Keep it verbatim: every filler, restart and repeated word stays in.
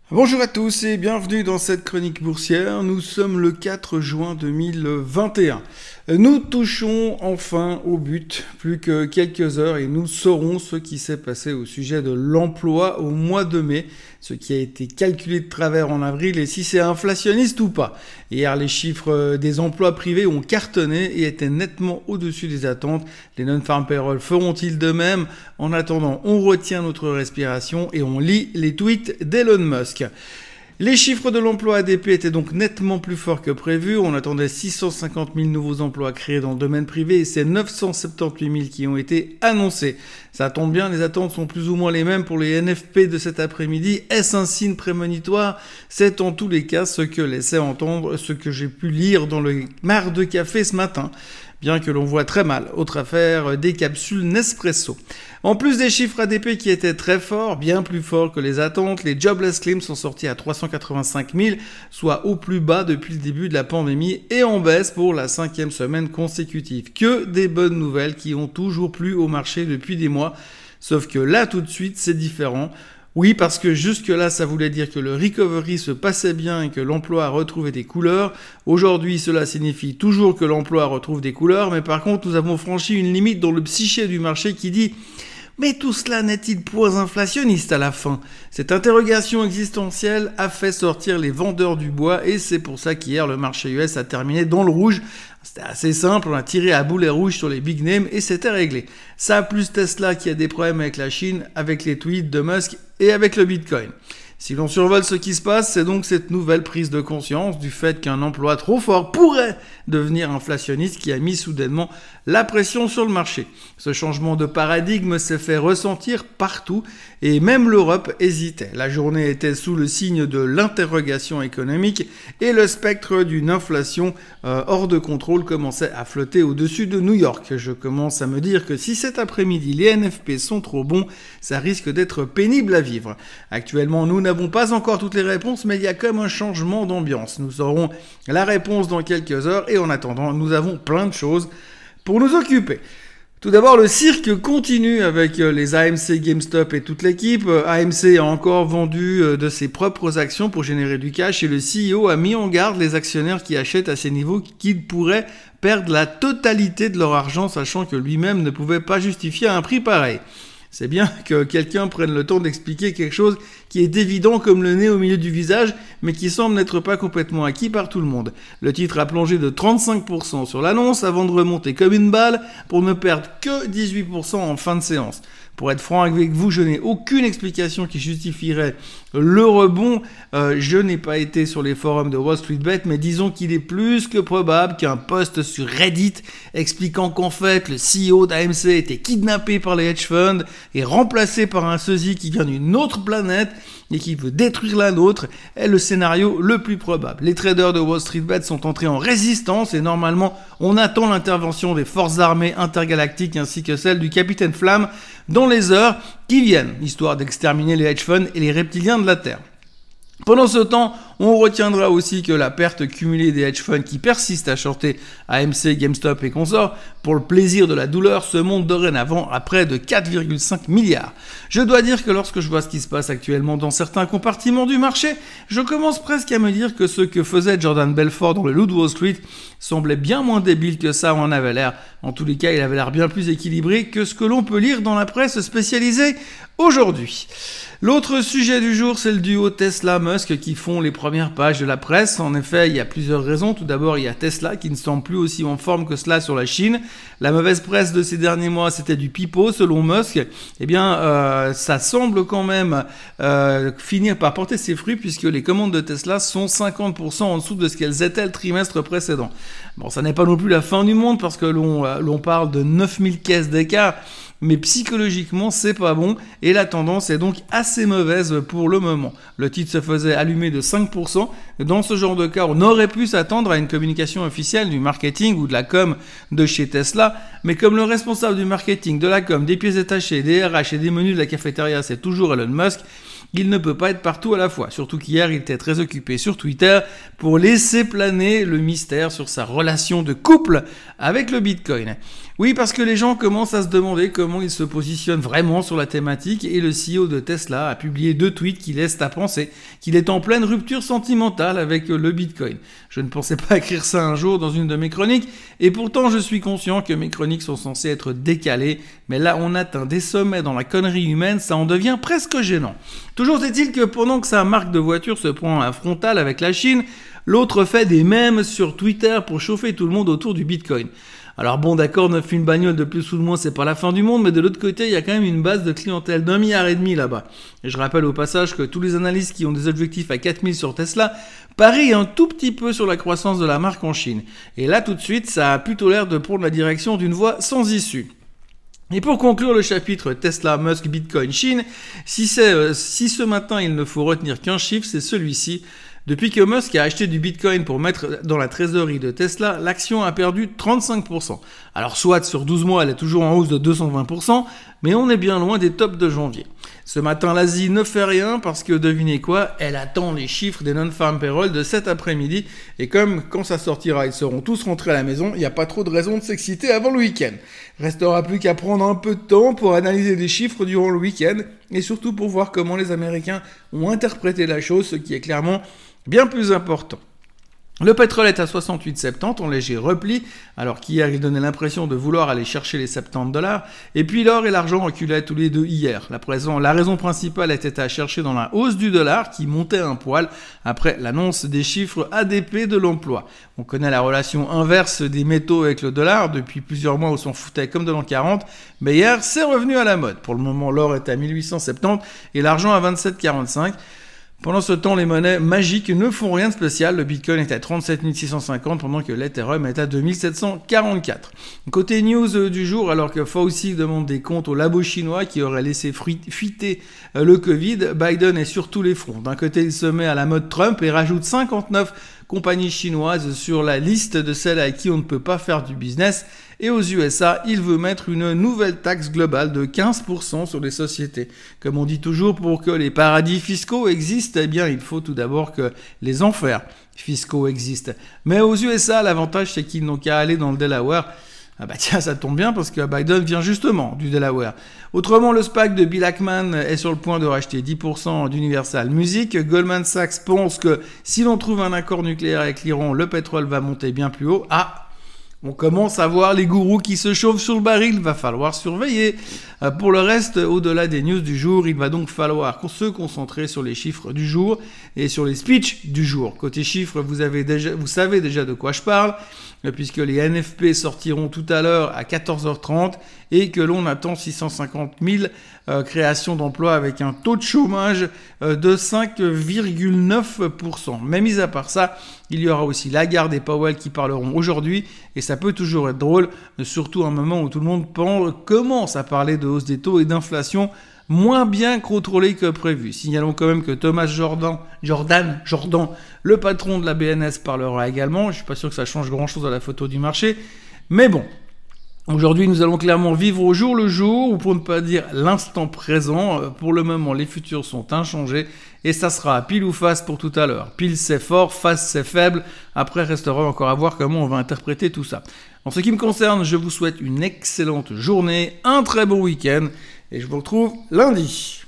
Bonjour à tous et bienvenue dans cette chronique boursière. Nous sommes le quatre juin deux mille vingt et un. Nous touchons enfin au but, plus que quelques heures et nous saurons ce qui s'est passé au sujet de l'emploi au mois de mai, ce qui a été calculé de travers en avril et si c'est inflationniste ou pas. Hier, les chiffres des emplois privés ont cartonné et étaient nettement au-dessus des attentes. Les non-farm payroll feront-ils de même? En attendant, on retient notre respiration et on lit les tweets d'Elon Musk. Les chiffres de l'emploi A D P étaient donc nettement plus forts que prévu. On attendait six cent cinquante mille nouveaux emplois créés dans le domaine privé et c'est neuf cent soixante-dix-huit mille qui ont été annoncés. Ça tombe bien, les attentes sont plus ou moins les mêmes pour les N F P de cet après-midi. Est-ce un signe prémonitoire? C'est en tous les cas ce que laissait entendre ce que j'ai pu lire dans le Mar de Café ce matin. Bien que l'on voit très mal. Autre affaire, des capsules Nespresso. En plus des chiffres A D P qui étaient très forts, bien plus forts que les attentes, les jobless claims sont sortis à trois cent quatre-vingt-cinq mille, soit au plus bas depuis le début de la pandémie et en baisse pour la cinquième semaine consécutive. Que des bonnes nouvelles qui ont toujours plu au marché depuis des mois. Sauf que là, tout de suite, c'est différent. Oui, parce que jusque-là, ça voulait dire que le recovery se passait bien et que l'emploi a retrouvé des couleurs. Aujourd'hui, cela signifie toujours que l'emploi retrouve des couleurs, mais par contre, nous avons franchi une limite dans le psyché du marché qui dit « Mais tout cela n'est-il point inflationniste à la fin ?» Cette interrogation existentielle a fait sortir les vendeurs du bois et c'est pour ça qu'hier, le marché U S a terminé dans le rouge. C'était assez simple, on a tiré à boulet rouge sur les big names et c'était réglé. Ça plus Tesla qui a des problèmes avec la Chine, avec les tweets de Musk et avec le Bitcoin. Si l'on survole ce qui se passe, c'est donc cette nouvelle prise de conscience du fait qu'un emploi trop fort pourrait devenir inflationniste qui a mis soudainement la pression sur le marché. Ce changement de paradigme s'est fait ressentir partout et même l'Europe hésitait. La journée était sous le signe de l'interrogation économique et le spectre d'une inflation euh, hors de contrôle commençait à flotter au-dessus de New York. Je commence à me dire que si cet après-midi les N F P sont trop bons, ça risque d'être pénible à vivre. Actuellement, nous n'avons pas encore toutes les réponses, mais il y a comme un changement d'ambiance. Nous aurons la réponse dans quelques heures et en attendant, nous avons plein de choses pour nous occuper. Tout d'abord, le cirque continue avec les A M C, GameStop et toute l'équipe. A M C a encore vendu de ses propres actions pour générer du cash et le C E O a mis en garde les actionnaires qui achètent à ces niveaux qu'ils pourraient perdre la totalité de leur argent, sachant que lui-même ne pouvait pas justifier un prix pareil. C'est bien que quelqu'un prenne le temps d'expliquer quelque chose qui est évident comme le nez au milieu du visage, mais qui semble n'être pas complètement acquis par tout le monde. Le titre a plongé de trente-cinq pour cent sur l'annonce avant de remonter comme une balle pour ne perdre que dix-huit pour cent en fin de séance. Pour être franc avec vous, je n'ai aucune explication qui justifierait le rebond. Euh, je n'ai pas été sur les forums de Wall Street Bet, mais disons qu'il est plus que probable qu'un post sur Reddit expliquant qu'en fait le C E O d'A M C était kidnappé par les hedge funds et remplacé par un sosie qui vient d'une autre planète et qui veut détruire la nôtre est le scénario le plus probable. Les traders de Wall Street Bet sont entrés en résistance et normalement on attend l'intervention des forces armées intergalactiques ainsi que celle du capitaine Flamme dans les heures qui viennent, histoire d'exterminer les hedge funds et les reptiliens de la Terre. Pendant ce temps, on retiendra aussi que la perte cumulée des hedge funds qui persistent à shorter A M C, GameStop et consorts pour le plaisir de la douleur se monte dorénavant à près de quatre virgule cinq milliards. Je dois dire que lorsque je vois ce qui se passe actuellement dans certains compartiments du marché, je commence presque à me dire que ce que faisait Jordan Belfort dans le loup de Wall Street semblait bien moins débile que ça en avait l'air. En tous les cas, il avait l'air bien plus équilibré que ce que l'on peut lire dans la presse spécialisée aujourd'hui. L'autre sujet du jour, c'est le duo Tesla-Musk qui font les premières pages de la presse. En effet, il y a plusieurs raisons. Tout d'abord, il y a Tesla qui ne semble plus aussi en forme que cela sur la Chine. La mauvaise presse de ces derniers mois, c'était du pipeau, selon Musk. Eh bien, euh, ça semble quand même euh, finir par porter ses fruits puisque les commandes de Tesla sont cinquante pour cent en dessous de ce qu'elles étaient le trimestre précédent. Bon, ça n'est pas non plus la fin du monde parce que l'on, euh, l'on parle de neuf mille caisses d'écart. Mais psychologiquement, c'est pas bon et la tendance est donc assez mauvaise pour le moment. Le titre se faisait allumer de cinq pour cent. Dans ce genre de cas, on aurait pu s'attendre à une communication officielle du marketing ou de la com de chez Tesla, mais comme le responsable du marketing, de la com, des pièces détachées, des R H et des menus de la cafétéria, c'est toujours Elon Musk, il ne peut pas être partout à la fois. Surtout qu'hier, il était très occupé sur Twitter pour laisser planer le mystère sur sa relation de couple avec le Bitcoin. Oui, parce que les gens commencent à se demander comment ils se positionnent vraiment sur la thématique et le C E O de Tesla a publié deux tweets qui laissent à penser qu'il est en pleine rupture sentimentale avec le Bitcoin. Je ne pensais pas écrire ça un jour dans une de mes chroniques et pourtant je suis conscient que mes chroniques sont censées être décalées, mais là on atteint des sommets dans la connerie humaine, ça en devient presque gênant. Toujours est-il que pendant que sa marque de voiture se prend un frontal avec la Chine, l'autre fait des mèmes sur Twitter pour chauffer tout le monde autour du Bitcoin. Alors bon, d'accord, neuf mille bagnoles de plus ou de moins, c'est pas la fin du monde, mais de l'autre côté, il y a quand même une base de clientèle d'un milliard et demi là-bas. Et je rappelle au passage que tous les analystes qui ont des objectifs à quatre mille sur Tesla parient un tout petit peu sur la croissance de la marque en Chine. Et là, tout de suite, ça a plutôt l'air de prendre la direction d'une voie sans issue. Et pour conclure le chapitre Tesla, Musk, Bitcoin, Chine, si, c'est, euh, si ce matin il ne faut retenir qu'un chiffre, c'est celui-ci. Depuis que Musk a acheté du Bitcoin pour mettre dans la trésorerie de Tesla, l'action a perdu trente-cinq pour cent. Alors soit sur douze mois, elle est toujours en hausse de deux cent vingt pour cent, mais on est bien loin des tops de janvier. Ce matin, l'Asie ne fait rien parce que, devinez quoi, elle attend les chiffres des non-farm payroll de cet après-midi. Et comme quand ça sortira, ils seront tous rentrés à la maison, il n'y a pas trop de raison de s'exciter avant le week-end. Restera plus qu'à prendre un peu de temps pour analyser les chiffres durant le week-end et surtout pour voir comment les Américains ont interprété la chose, ce qui est clairement bien plus important. Le pétrole est à soixante-huit virgule soixante-dix en léger repli, alors qu'hier il donnait l'impression de vouloir aller chercher les soixante-dix dollars, et puis l'or et l'argent reculaient tous les deux hier. La, présent, la raison principale était à chercher dans la hausse du dollar qui montait un poil après l'annonce des chiffres A D P de l'emploi. On connaît la relation inverse des métaux avec le dollar, depuis plusieurs mois on s'en foutait comme de l'an quarante, mais hier c'est revenu à la mode. Pour le moment l'or est à mille huit cent soixante-dix et l'argent à vingt-sept virgule quarante-cinq. Pendant ce temps, les monnaies magiques ne font rien de spécial. Le Bitcoin est à trente-sept mille six cent cinquante pendant que l'Ethereum est à deux mille sept cent quarante-quatre. Côté news du jour, alors que Fauci demande des comptes au labo chinois qui aurait laissé fuiter le Covid, Biden est sur tous les fronts. D'un côté, il se met à la mode Trump et rajoute cinquante-neuf compagnies chinoises sur la liste de celles avec qui on ne peut pas faire du business. Et aux U S A, il veut mettre une nouvelle taxe globale de quinze pour cent sur les sociétés. Comme on dit toujours, pour que les paradis fiscaux existent, eh bien, il faut tout d'abord que les enfers fiscaux existent. Mais aux U S A, l'avantage, c'est qu'ils n'ont qu'à aller dans le Delaware. Ah bah tiens, ça tombe bien parce que Biden vient justement du Delaware. Autrement, le SPAC de Bill Ackman est sur le point de racheter dix pour cent d'Universal Music. Goldman Sachs pense que si l'on trouve un accord nucléaire avec l'Iran, le pétrole va monter bien plus haut. Ah, on commence à voir les gourous qui se chauffent sur le baril, va falloir surveiller. Euh, pour le reste, au-delà des news du jour, il va donc falloir se concentrer sur les chiffres du jour et sur les speeches du jour. Côté chiffres, vous, avez déjà, vous savez déjà de quoi je parle, euh, puisque les N F P sortiront tout à l'heure à quatorze heures trente et que l'on attend six cent cinquante mille euh, créations d'emplois avec un taux de chômage euh, de cinq virgule neuf pour cent. Mais mis à part ça, il y aura aussi Lagarde et Powell qui parleront aujourd'hui et ça peut toujours être drôle, surtout à un moment où tout le monde pense, commence à parler de hausse des taux et d'inflation moins bien contrôlée que prévu. Signalons quand même que Thomas Jordan, Jordan, Jordan, le patron de la B N S, parlera également. Je ne suis pas sûr que ça change grand-chose à la photo du marché, mais bon. Aujourd'hui, nous allons clairement vivre au jour le jour, ou pour ne pas dire l'instant présent. Pour le moment, les futurs sont inchangés, et ça sera pile ou face pour tout à l'heure. Pile, c'est fort, face, c'est faible. Après, restera encore à voir comment on va interpréter tout ça. En ce qui me concerne, je vous souhaite une excellente journée, un très bon week-end, et je vous retrouve lundi.